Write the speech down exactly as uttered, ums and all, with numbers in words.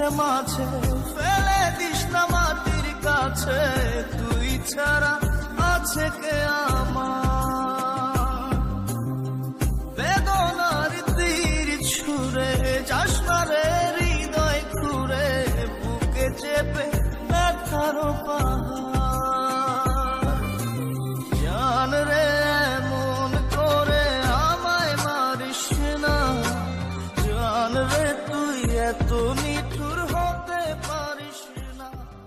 মাঝে ফেলে দিস না মাটির কাছে, তুই ছাড়া আছে কে আর